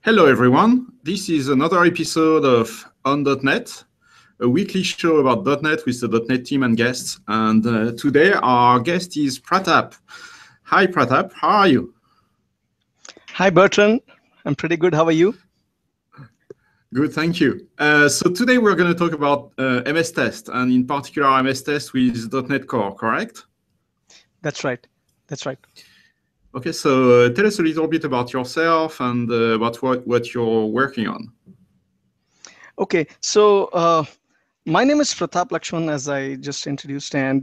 Hello, everyone. This is another episode of On.NET, a weekly show about .NET with the .NET team and guests. And today our guest is Pratap. Hi, Pratap. How are you? Hi, Bertrand. I'm pretty good. How are you? Good, thank you. So today we're going to talk about MS Test, and in particular MS Test with .NET Core, correct? That's right. That's right. Okay, so tell us a little bit about yourself and about what you're working on. Okay, so my name is Pratap Lakshman, as I just introduced, and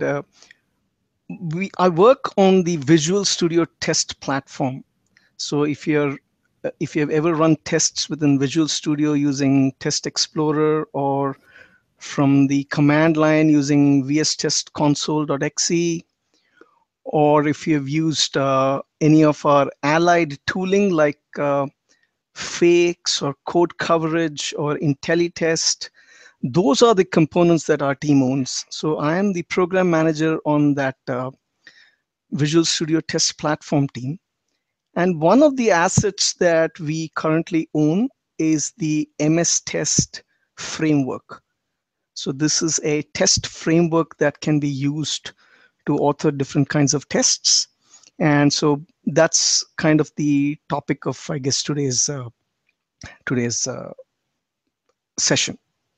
I work on the Visual Studio Test platform. So if you've ever run tests within Visual Studio using Test Explorer or from the command line using vstestconsole.exe, or if you've used any of our allied tooling like Fakes or Code Coverage or IntelliTest, those are the components that our team owns. So I am the program manager on that Visual Studio Test platform team. And one of the assets that we currently own is the MS Test framework. So this is a test framework that can be used to author different kinds of tests. And so that's kind of the topic of, I guess, today's session.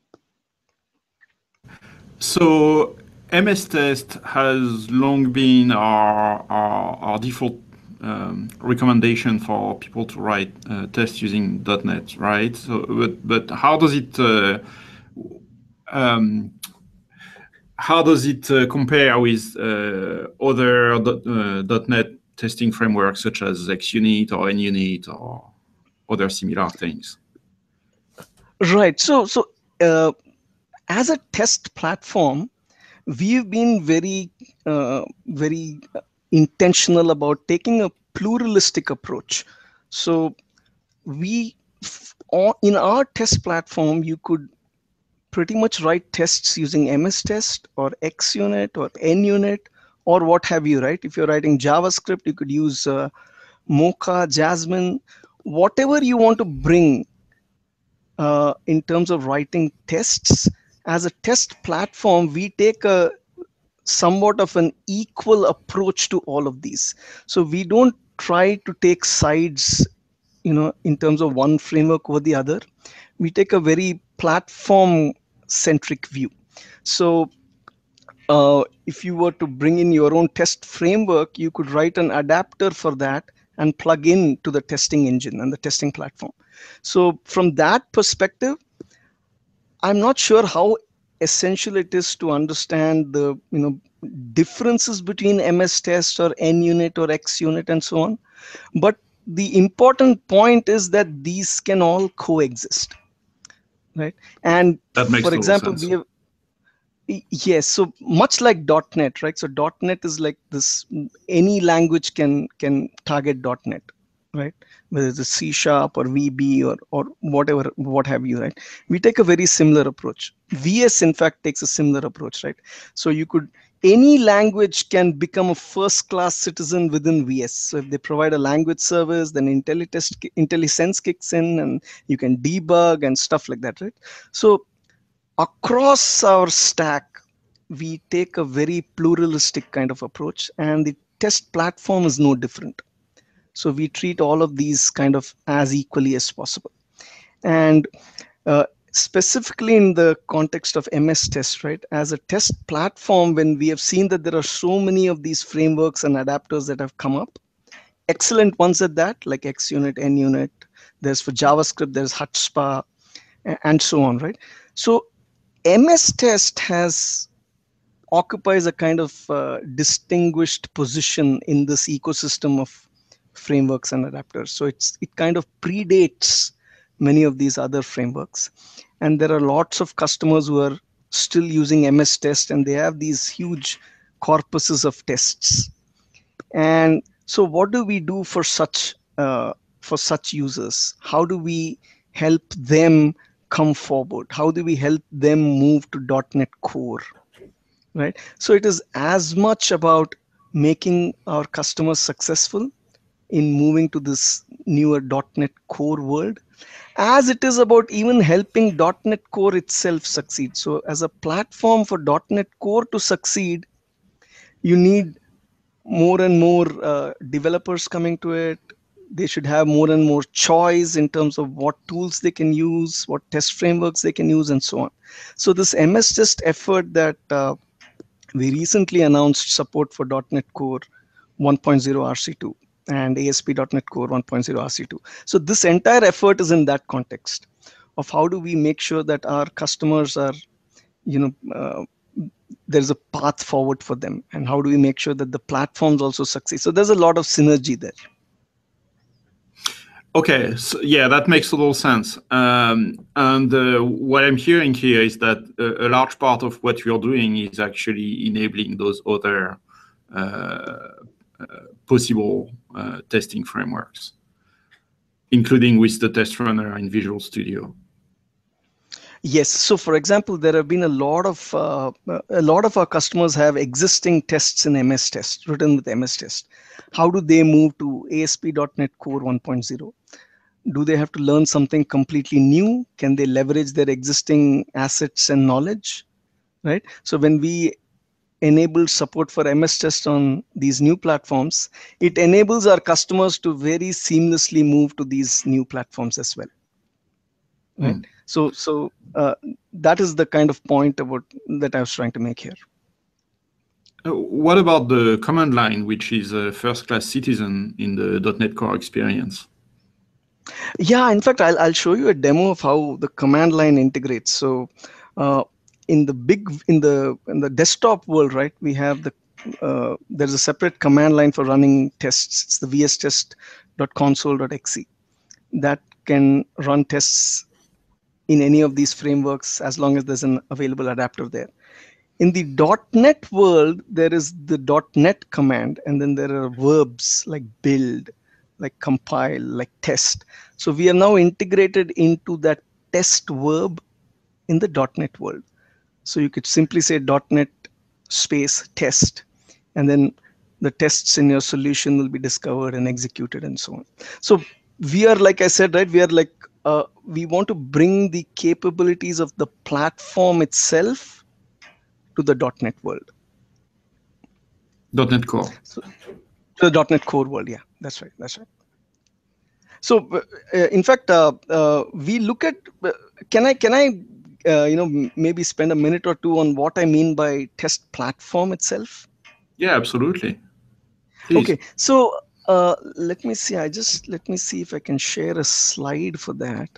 So MS Test has long been our default recommendation for people to write tests using .NET, right? So, but how does it compare with other .NET testing frameworks such as XUnit or NUnit or other similar things? Right. So as a test platform, we've been very intentional about taking a pluralistic approach. So in our test platform, you could pretty much write tests using MS Test or XUnit or NUnit or what have you, right? If you're writing JavaScript, you could use Mocha, Jasmine, whatever you want to bring in terms of writing tests. As a test platform, we take a somewhat of an equal approach to all of these. So we don't try to take sides, in terms of one framework over the other. We take a very platform centric view. So if you were to bring in your own test framework, you could write an adapter for that and plug in to the testing engine and the testing platform. So from that perspective, I'm not sure how essential it is to understand the differences between MS Test or NUnit or XUnit and so on. But the important point is that these can all coexist, right? And that makes for example, sense. we have yes, so much like .NET, right? So .NET is like this, any language can target .NET, right? Whether it's a C# or VB or whatever, what have you, right? We take a very similar approach. VS, in fact, takes a similar approach, right? So any language can become a first-class citizen within VS. So if they provide a language service, then IntelliSense kicks in and you can debug and stuff like that, right? So across our stack, we take a very pluralistic kind of approach, and the test platform is no different. So we treat all of these kind of as equally as possible. And specifically in the context of MS Test, right, as a test platform, when we have seen that there are so many of these frameworks and adapters that have come up, excellent ones at that, like XUnit, NUnit, there's for JavaScript, there's HutSpa, and so on, right? So MS Test occupies a kind of distinguished position in this ecosystem of frameworks and adapters. So it kind of predates many of these other frameworks. And there are lots of customers who are still using MS Test, and they have these huge corpuses of tests. And so what do we do for such users? How do we help them come forward? How do we help them move to .NET Core, right? So it is as much about making our customers successful in moving to this newer .NET Core world, as it is about even helping .NET Core itself succeed. So as a platform for .NET Core to succeed, you need more and more developers coming to it. They should have more and more choice in terms of what tools they can use, what test frameworks they can use, and so on. So this MS Test effort that we recently announced support for .NET Core 1.0 RC2 and ASP.NET Core 1.0 RC2. So this entire effort is in that context of how do we make sure that our customers are, there's a path forward for them, and how do we make sure that the platforms also succeed. So there's a lot of synergy there. Okay, so yeah, that makes a little sense. And what I'm hearing here is that a large part of what you're doing is actually enabling those other possible testing frameworks, including with the test runner in Visual Studio. Yes. So, for example, there have been a lot of our customers have existing tests in MS Test, written with MS Test. How do they move to ASP.NET Core 1.0? Do they have to learn something completely new? Can they leverage their existing assets and knowledge? Right. So when we enable support for MS Test on these new platforms, it enables our customers to very seamlessly move to these new platforms as well. Right. So that is the kind of point about that I was trying to make here. What about the command line, which is a first-class citizen in the .NET Core experience? Yeah, in fact, I'll show you a demo of how the command line integrates. So in the desktop world, right, we have there's a separate command line for running tests. It's the vstest.console.exe that can run tests in any of these frameworks as long as there's an available adapter there. In the .NET world, there is the .NET command, and then there are verbs like build, like compile, like test. So we are now integrated into that test verb in the .NET world. So you could simply say .NET space test, and then the tests in your solution will be discovered and executed and so on. So we are, like I said, right, we are like, we want to bring the capabilities of the platform itself to the .NET world. .NET Core. So, to the .NET Core world, yeah, that's right, that's right. So in fact, we look at, can I maybe spend a minute or two on what I mean by test platform itself? Yeah, absolutely. Please. Okay, so let me see. Let me see if I can share a slide for that.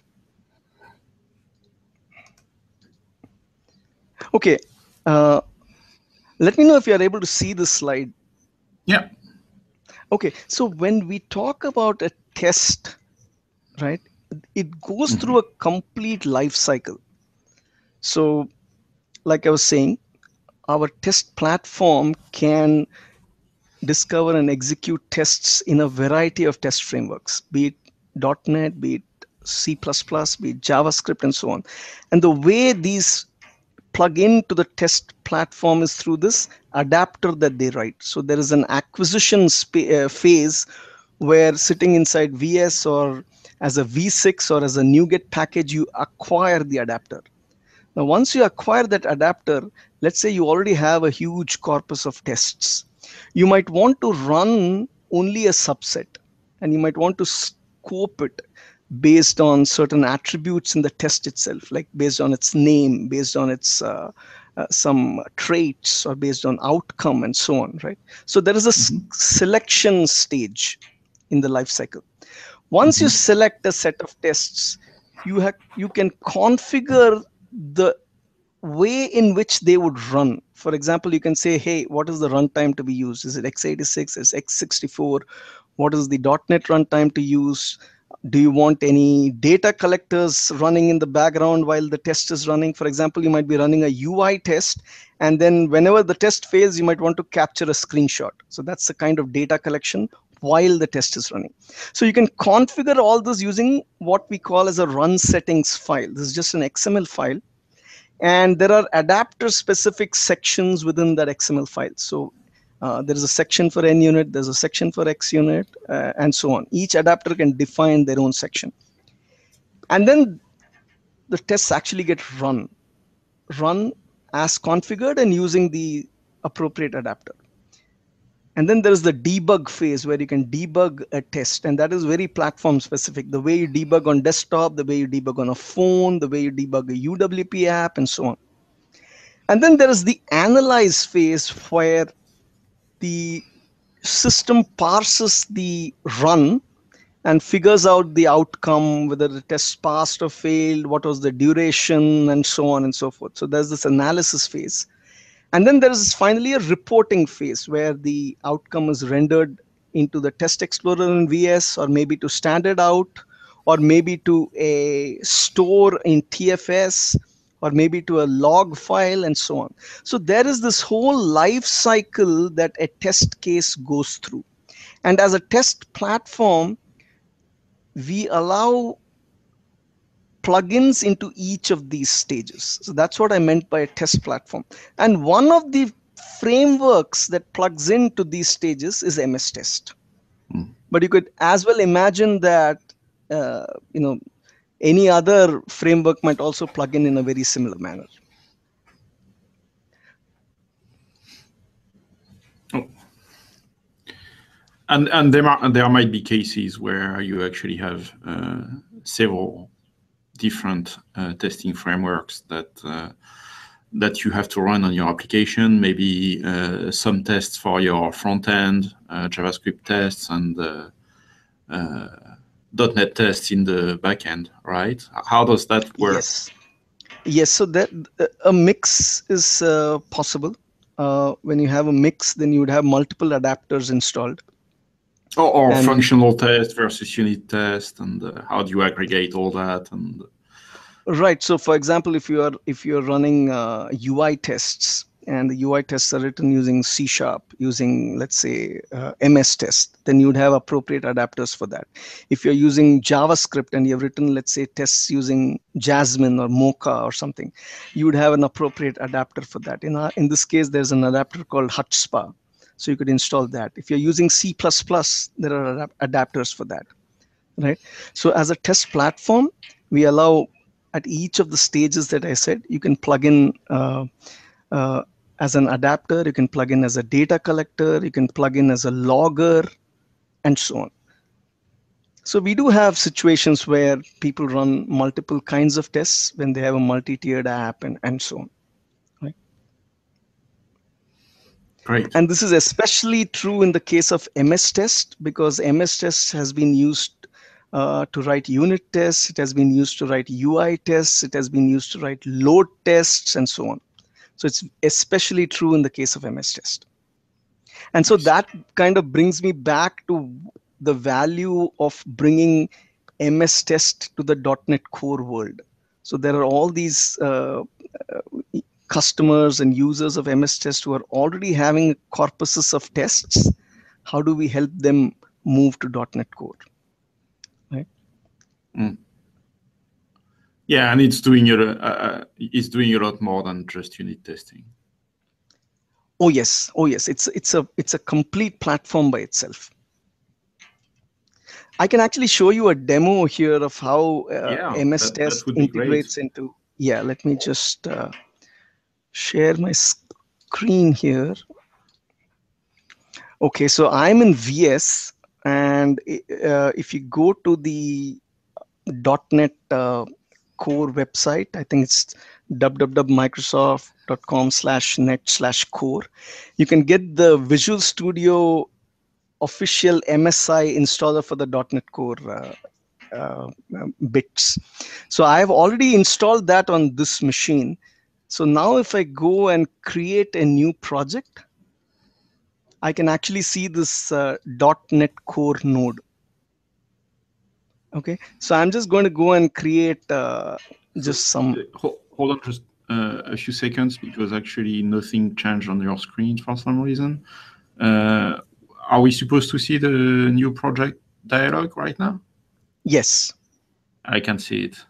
Okay, let me know if you are able to see the slide. Yeah. Okay, so when we talk about a test, right, it goes through a complete life cycle. So, like I was saying, our test platform can discover and execute tests in a variety of test frameworks, be it .NET, be it C++, be it JavaScript, and so on. And the way these plug into the test platform is through this adapter that they write. So there is an acquisition phase where sitting inside VS or as a V6 or as a NuGet package, you acquire the adapter. Now, once you acquire that adapter, let's say you already have a huge corpus of tests. You might want to run only a subset, and you might want to scope it based on certain attributes in the test itself, like based on its name, based on its some traits, or based on outcome, and so on, right? So there is a selection stage in the life cycle. Once you select a set of tests, you can configure the way in which they would run. For example, you can say, hey, what is the runtime to be used? Is it x86? Is it x64? What is the .NET runtime to use? Do you want any data collectors running in the background while the test is running? For example, you might be running a UI test, and then whenever the test fails, you might want to capture a screenshot. So that's the kind of data collection while the test is running. So you can configure all this using what we call as a run settings file. This is just an XML file. And there are adapter specific sections within that XML file. So There is a section for NUnit, there's a section for XUnit, and so on. Each adapter can define their own section. And then the tests actually get run as configured and using the appropriate adapter. And then there's the debug phase where you can debug a test, and that is very platform specific. The way you debug on desktop, the way you debug on a phone, the way you debug a UWP app, and so on. And then there is the analyze phase where the system parses the run and figures out the outcome, whether the test passed or failed, what was the duration, and so on and so forth. So there's this analysis phase. And then there is finally a reporting phase where the outcome is rendered into the test explorer in VS, or maybe to standard out, or maybe to a store in TFS, or maybe to a log file, and so on. So there is this whole life cycle that a test case goes through. And as a test platform, we allow plugins into each of these stages. So that's what I meant by a test platform. And one of the frameworks that plugs into these stages is MS Test. But you could as well imagine that any other framework might also plug in a very similar manner. Oh. And there might be cases where you actually have several different testing frameworks that you have to run on your application. Maybe some tests for your front end, JavaScript tests, and .NET tests in the back end, right? How does that work? Yes. So that a mix is possible. When you have a mix, then you would have multiple adapters installed. Or functional test versus unit test, and how do you aggregate all that? And right. So, for example, if you're running UI tests, and the UI tests are written using C#, using, let's say, MS Test, then you'd have appropriate adapters for that. If you're using JavaScript and you've written, let's say, tests using Jasmine or Mocha or something, you would have an appropriate adapter for that. In this case, there's an adapter called HutchSpa. So you could install that. If you're using C++, there are adapters for that, right? So as a test platform, we allow at each of the stages that I said, you can plug in as an adapter, you can plug in as a data collector, you can plug in as a logger, and so on. So we do have situations where people run multiple kinds of tests when they have a multi-tiered app and so on. Great. And this is especially true in the case of MS Test, because MS Test has been used to write unit tests, it has been used to write UI tests, it has been used to write load tests, and so on. So it's especially true in the case of MS Test. And so that kind of brings me back to the value of bringing MS Test to the .NET Core world. So there are all these customers and users of MS Test who are already having corpuses of tests. How do we help them move to .NET Core? Right? Yeah, and it's doing a lot more than just unit testing. Oh yes. It's a complete platform by itself. I can actually show you a demo here of how MS Test integrates into. Yeah, let me just share my screen here. Okay, so I'm in VS, and if you go to the .NET Core website, I think it's www.microsoft.com/net/core. You can get the Visual Studio official MSI installer for the .NET Core bits. So I've already installed that on this machine. So now if I go and create a new project, I can actually see this .NET Core node. Okay, so I'm just going to go and create just some. Hold on just a few seconds, because actually nothing changed on your screen for some reason. Are we supposed to see the new project dialog right now? Yes. I can see it.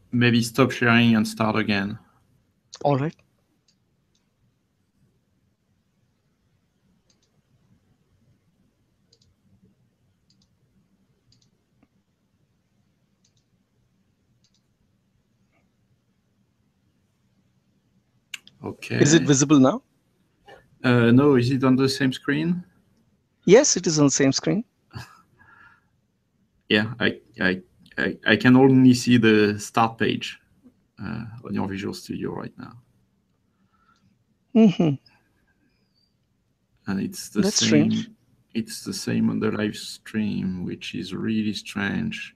maybe stop sharing and start again. All right. Okay. Is it visible now? No, is it on the same screen? Yes, it is on the same screen. Yeah, I can only see the start page on your Visual Studio right now. Mm-hmm. And it's the That's same. strange. It's the same on the live stream, which is really strange.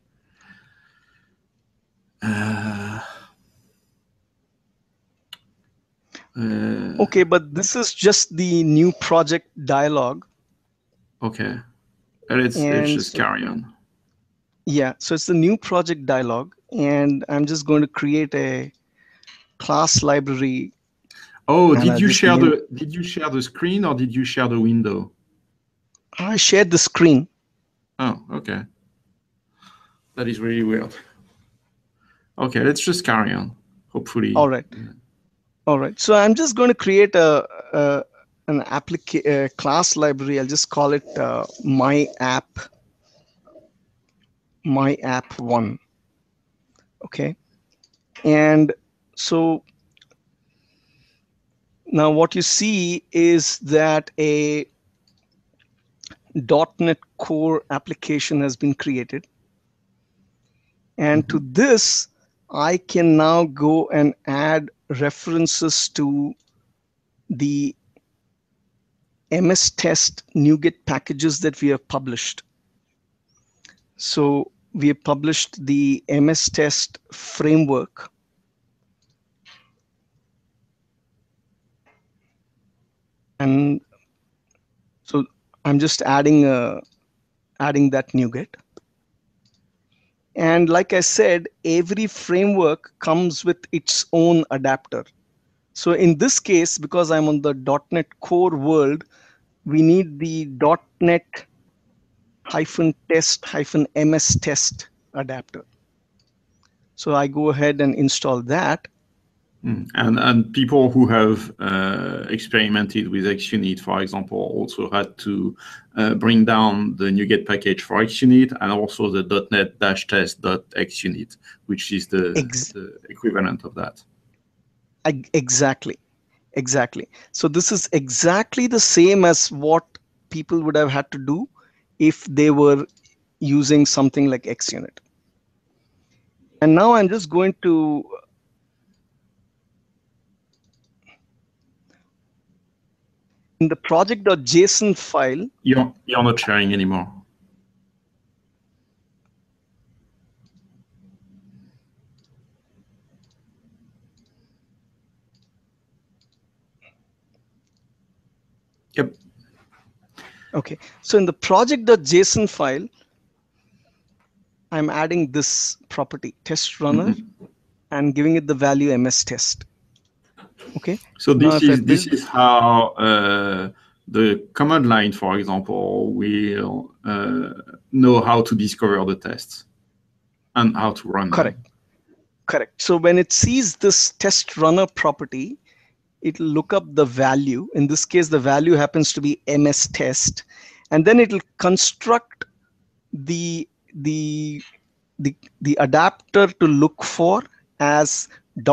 Okay, but this is just the new project dialog. Okay, let's just carry on. Yeah, so it's the new project dialog, and I'm just going to create a class library. Oh, did you share the screen or did you share the window? I shared the screen. Oh, okay. That is really weird. Okay, let's just carry on. Hopefully. All right. All right. So I'm just going to create an class library. I'll just call it my app 1. Okay. And so now what you see is that a .NET Core application has been created. And to this, I can now go and add references to the MS Test NuGet packages that we have published. So we have published the MS Test framework. And so I'm just adding that NuGet. And like I said, every framework comes with its own adapter. So in this case, because I'm on the .NET Core world, we need the .NET -test-MS test adapter. So I go ahead and install that. And people who have experimented with XUnit, for example, also had to bring down the NuGet package for XUnit and also the .NET-test.xunit, which is the equivalent of that. Exactly. So this is exactly the same as what people would have had to do if they were using something like XUnit. And now I'm just going to in the project.json file. You're not sharing anymore. Yep. Okay, so in the project.json file, I'm adding this property, test runner, and giving it the value MS test. Okay. So this is how the command line, for example, will know how to discover the tests and how to run them. Correct. So when it sees this test runner property, it'll look up the value. In this case, the value happens to be MS test, and then it'll construct the adapter to look for as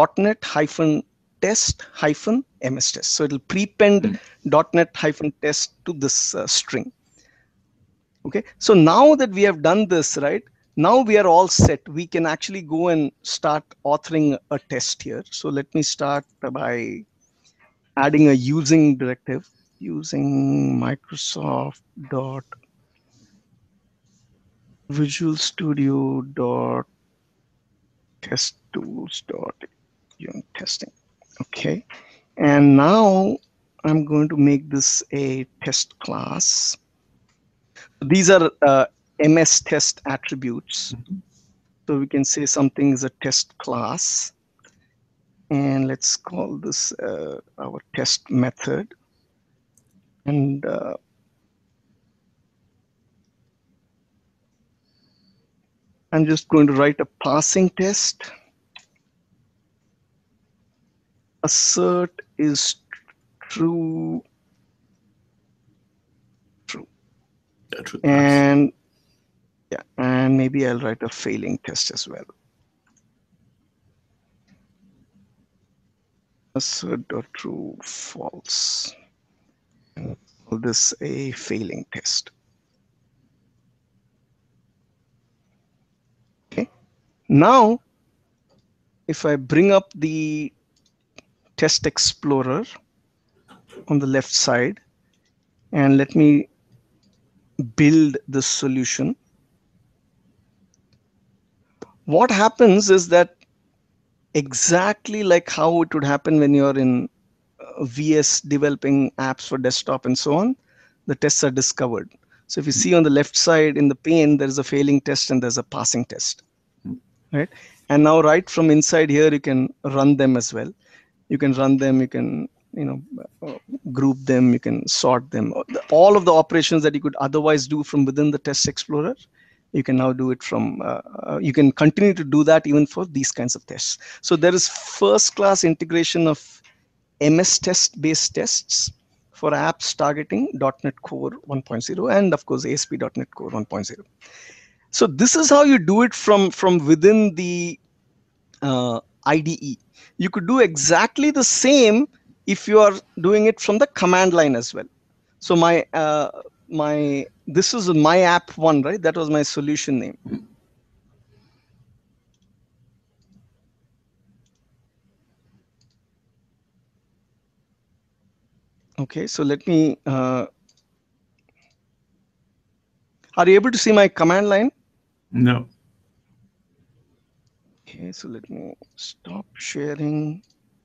.NET-test-MS test. So it'll prepend .NET-test to this string. Okay. So now that we have done this, right? Now we are all set. We can actually go and start authoring a test here. So let me start by adding a using directive using Microsoft.Visual Studio.testtools.unit testing. Okay. And now I'm going to make this a test class. These are MS test attributes. So we can say something is a test class. And let's call this our test method. And I'm just going to write a passing test. assert is true. That should pass. And yeah, and maybe I'll write a failing test as well. Assert.true false. And call this a failing test. Okay. Now, if I bring up the test explorer on the left side and let me build the solution, what happens is that exactly like how it would happen when you're in VS developing apps for desktop and so on, the tests are discovered. So if you see on the left side in the pane, there's a failing test and there's a passing test, right? And now right from inside here, you can run them as well. You can run them, you can group them, you can sort them. All of the operations that you could otherwise do from within the test explorer, you can now do it from, you can continue to do that even for these kinds of tests. So there is first class integration of MS test based tests for apps targeting .NET Core 1.0 and of course ASP.NET Core 1.0. So this is how you do it from within the IDE. You could do exactly the same if you are doing it from the command line as well. So this is my app one, right? That was my solution name. Okay, so let me, are you able to see my command line? No. Okay, so let me stop sharing.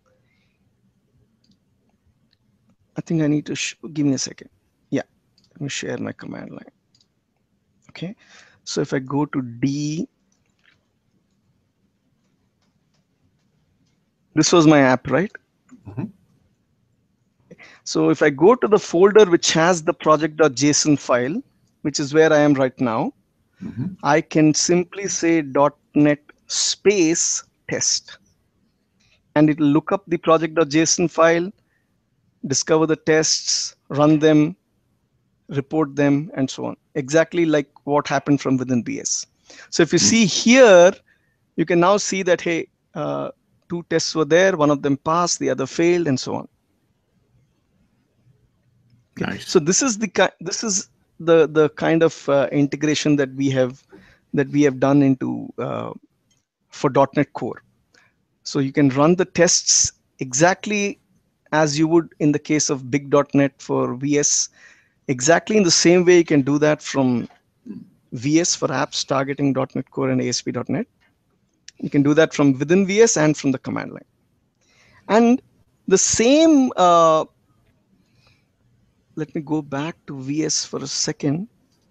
I think I need to give me a second. Yeah, let me share my command line. Okay, so if I go to D, this was my app, right? Mm-hmm. So if I go to the folder which has the project.json file, which is where I am right now, Mm-hmm. I can simply say .NET space test, and it will look up the project.json file, discover the tests, run them, report them, and so on. Exactly like what happened from within VS. So if you see here, you can now see that, hey, 2 tests were there, one of them passed, the other failed, and so on. Okay. Nice. So this is the kind of integration that we have done into for .NET Core. So you can run the tests exactly as you would in the case of big.NET for VS. Exactly in the same way you can do that from VS for apps targeting .NET Core and ASP.NET. You can do that from within VS and from the command line. And the same, let me go back to VS for a second.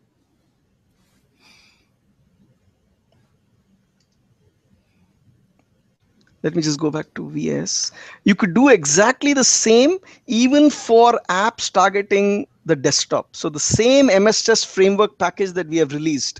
Let me just go back to VS. You could do exactly the same even for apps targeting the desktop. So the same MS Test framework package that we have released,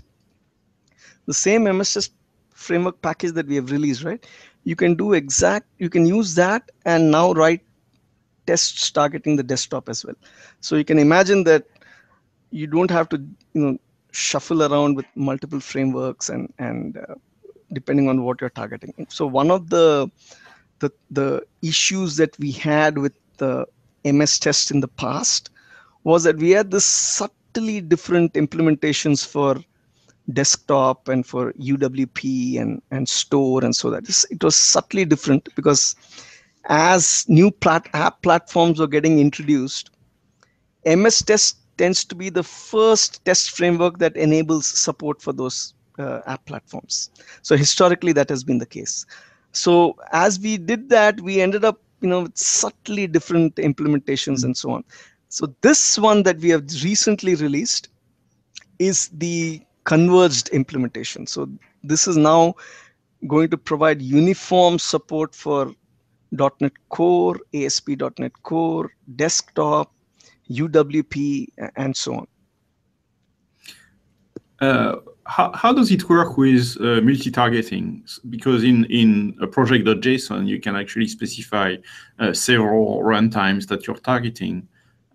right? You can do you can use that and now write tests targeting the desktop as well. So you can imagine that you don't have to, shuffle around with multiple frameworks and depending on what you're targeting. So one of the issues that we had with the MS Test in the past was that we had this subtly different implementations for desktop and for UWP and store, and so that it was subtly different because as new app platforms were getting introduced, MS Test tends to be the first test framework that enables support for those app platforms. So historically, that has been the case. So as we did that, we ended up, with subtly different implementations and so on. So this one that we have recently released is the converged implementation. So this is now going to provide uniform support for .NET Core, ASP.NET Core, desktop, UWP, and so on. how does it work with multi-targeting? Because in a project.json, you can actually specify several runtimes that you're targeting.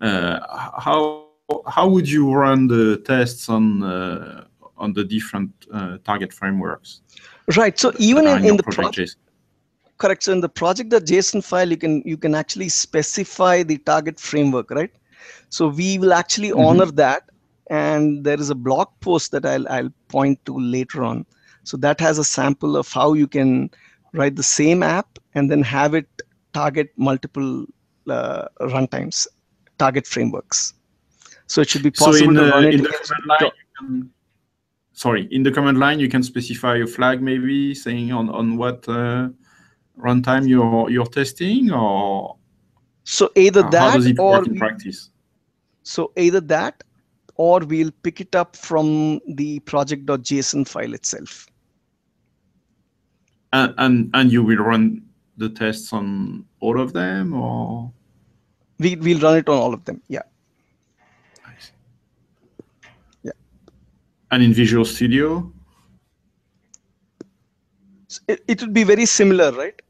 How would you run the tests on the different target frameworks? Right. So even in the project, correct. So in the project.json file, you can actually specify the target framework, right? So we will actually honor that, and there is a blog post that I'll point to later on. So that has a sample of how you can write the same app and then have it target multiple runtimes, target frameworks. So it should be possible to run it in the command line. In the command line, you can specify a flag, maybe saying on what runtime you're testing, or so either that how does it or work in practice? So either that, or we'll pick it up from the project.json file itself. And you will run the tests on all of them, or we'll run it on all of them. Yeah. I see. Yeah. And in Visual Studio, it would be very similar, right?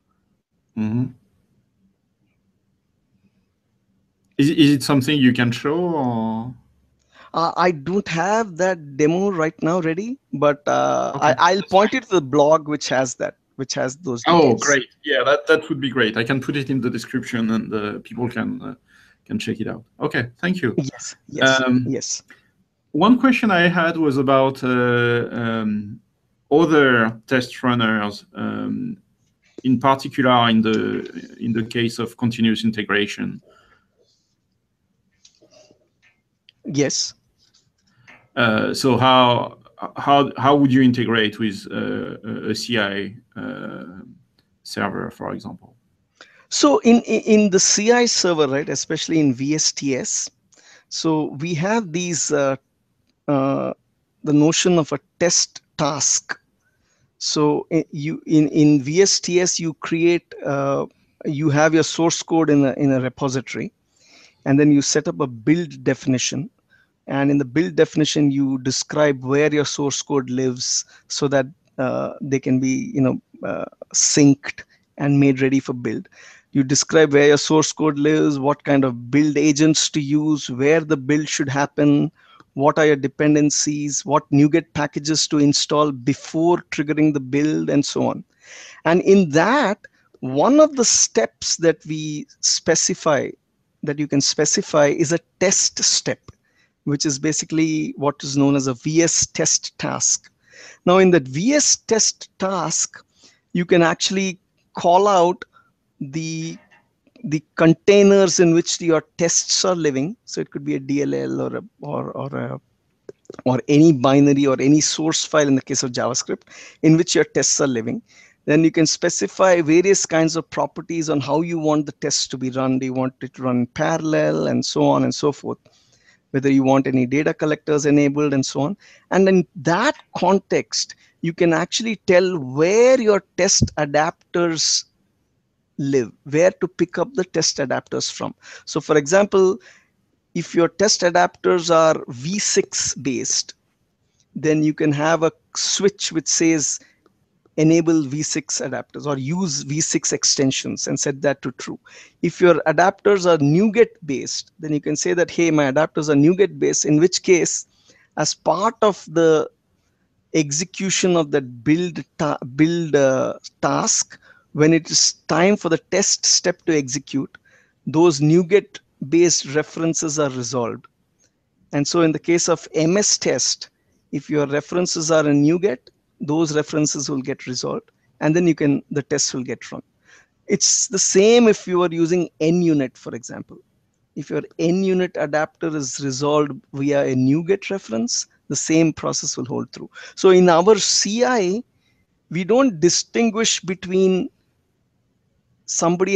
Is it something you can show, or? I don't have that demo right now ready, but okay, I'll point it to the blog which has those details. Oh, great! Yeah, that would be great. I can put it in the description, and people can check it out. Okay, thank you. Yes, yes, yes. One question I had was about other test runners, in particular in the case of continuous integration. Yes. So how would you integrate with a CI server, for example? So in the CI server, right, especially in VSTS, so we have these the notion of a test task. So in VSTS you create you have your source code in a repository, and then you set up a build definition. And in the build definition, you describe where your source code lives so that they can be synced and made ready for build. You describe where your source code lives, what kind of build agents to use, where the build should happen, what are your dependencies, what NuGet packages to install before triggering the build, and so on. And in that, one of the steps that we specify, that you can specify, is a test step, which is basically what is known as a VS test task. Now in that VS test task, you can actually call out the containers in which your tests are living. So it could be a DLL or any binary or any source file in the case of JavaScript in which your tests are living. Then you can specify various kinds of properties on how you want the tests to be run. Do you want it to run parallel, and so on and so forth? Whether you want any data collectors enabled, and so on. And in that context, you can actually tell where your test adapters live, where to pick up the test adapters from. So for example, if your test adapters are V6 based, then you can have a switch which says enable V6 adapters or use V6 extensions and set that to true. If your adapters are NuGet based, then you can say that, hey, my adapters are NuGet based, in which case, as part of the execution of that build task, when it is time for the test step to execute, those NuGet based references are resolved. And so in the case of MS test, if your references are in NuGet, those references will get resolved, and then the tests will get run. It's the same if you are using NUnit, for example. If your NUnit adapter is resolved via a NuGet reference, the same process will hold through. So in our CI, we don't distinguish between somebody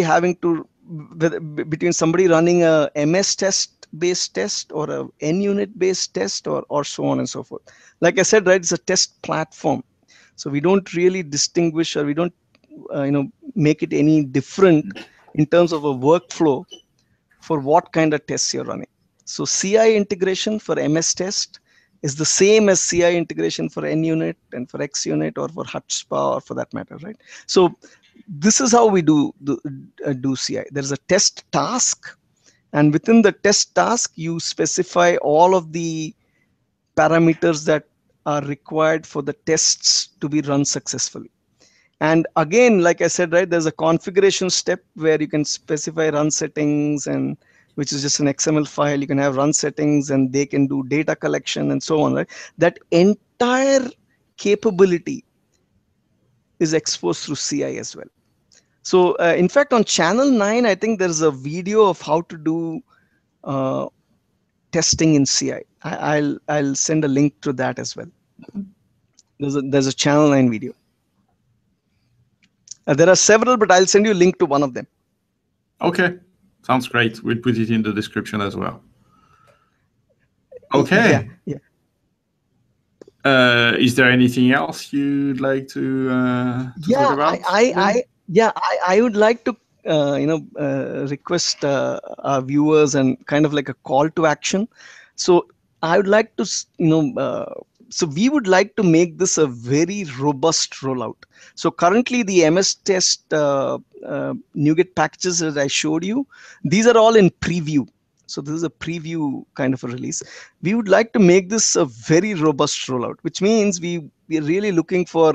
running a MS test based test or a NUnit based test or so on and so forth. Like I said, right, it's a test platform. So we don't really distinguish, or we don't make it any different in terms of a workflow for what kind of tests you're running. So CI integration for MS test is the same as CI integration for NUnit and for XUnit or for HubSpot or for that matter, right? So this is how we do CI. There's a test task, and within the test task, you specify all of the parameters that are required for the tests to be run successfully. And again, like I said, right, there's a configuration step where you can specify run settings, and which is just an XML file. You can have run settings and they can do data collection and so on, right? That entire capability is exposed through CI as well. So in fact, on channel 9, I think there's a video of how to do testing in CI. I'll send a link to that as well. There's a channel 9 video. There are several, but I'll send you a link to one of them. Okay, sounds great. We'll put it in the description as well. Okay. Yeah. Is there anything else you'd like to talk about? I would like to request our viewers and kind of like a call to action. So I would like to so we would like to make this a very robust rollout. So currently the MS Test NuGet packages that I showed you, these are all in preview. So this is a preview kind of a release. We would like to make this a very robust rollout, which means we are really looking for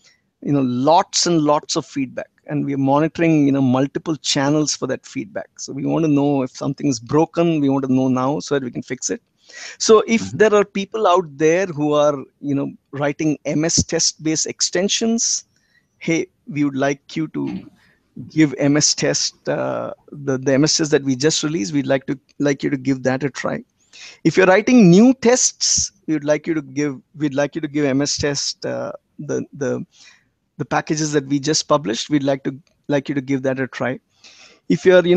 lots and lots of feedback, and we are monitoring multiple channels for that feedback. So we want to know if something is broken. We want to know now so that we can fix it. So if there are people out there who are writing MS Test based extensions, hey, we would like you to give MS Test the MS Test that we just released. We'd like you to give that a try. If you're writing new tests, we'd like you to give MS Test the packages that we just published. We'd like you to give that a try. If you're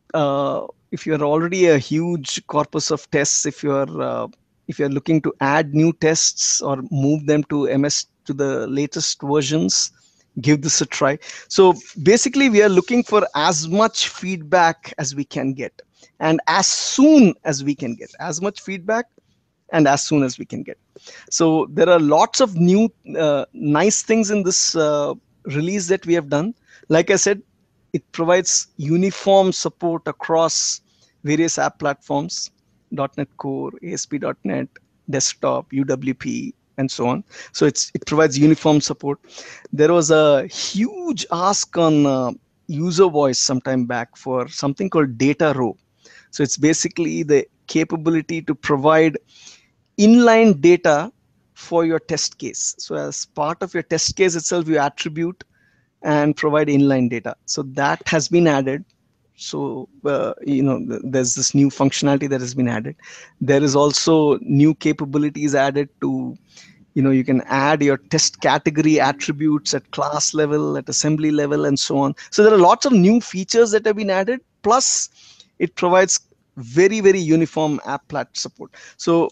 if you're already a huge corpus of tests, if you're looking to add new tests or move them to the latest versions, give this a try. So basically, we are looking for as much feedback as we can get, and as soon as we can get as much feedback, and as soon as we can get. So there are lots of new nice things in this release that we have done. Like I said, it provides uniform support across various app platforms, .NET Core, ASP.NET, Desktop, UWP, and so on. So it provides uniform support. There was a huge ask on user voice sometime back for something called data row. So it's basically the capability to provide inline data for your test case. So as part of your test case itself, you attribute and provide inline data. So that has been added. So there's this new functionality that has been added. There is also new capabilities added to, you can add your test category attributes at class level, at assembly level, and so on. So there are lots of new features that have been added. Plus, it provides very, very uniform app plat support. So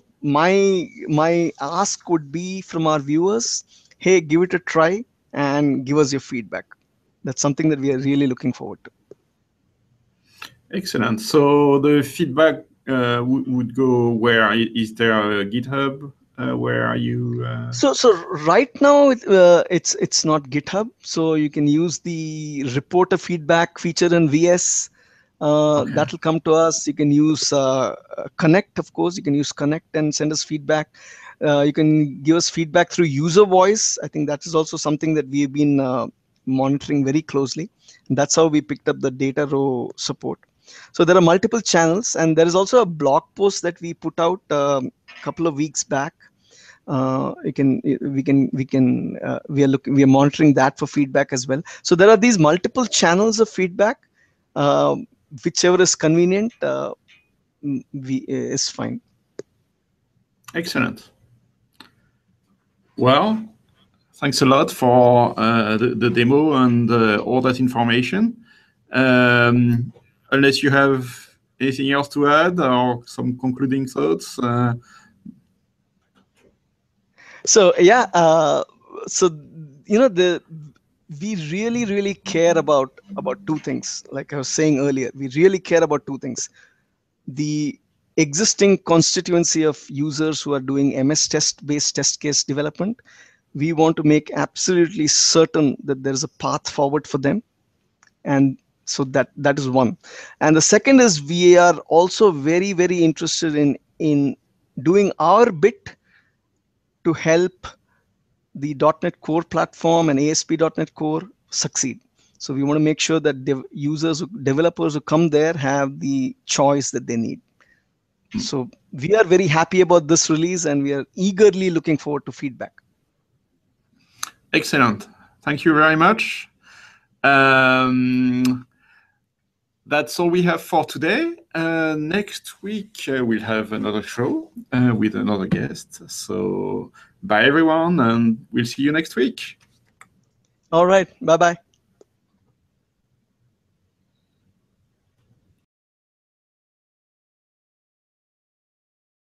my ask would be from our viewers, hey, give it a try and give us your feedback. That's something that we are really looking forward to. Excellent. So the feedback would go where? Is there a GitHub? Where are you? So right now it's not GitHub. So you can use the reporter feedback feature in VS. That will come to us. You can use Connect, of course. You can use Connect and send us feedback. You can give us feedback through user voice. I think that is also something that we've been monitoring very closely. And that's how we picked up the data row support. So there are multiple channels, and there is also a blog post that we put out a couple of weeks back. We are monitoring that for feedback as well. So there are these multiple channels of feedback. Whichever is convenient is fine. Excellent. Well, thanks a lot for the demo and all that information. Unless you have anything else to add or some concluding thoughts. So yeah, we really care about two things. Like I was saying earlier, we really care about two things: the existing constituency of users who are doing MS test-based test case development. We want to make absolutely certain that there is a path forward for them. And so that is one. And the second is we are also very, very interested in doing our bit to help the .NET Core platform and ASP.NET Core succeed. So we want to make sure that developers who come there have the choice that they need. So we are very happy about this release, and we are eagerly looking forward to feedback. Excellent. Thank you very much. That's all we have for today. Next week, we'll have another show with another guest. So bye, everyone, and we'll see you next week. All right. Bye-bye.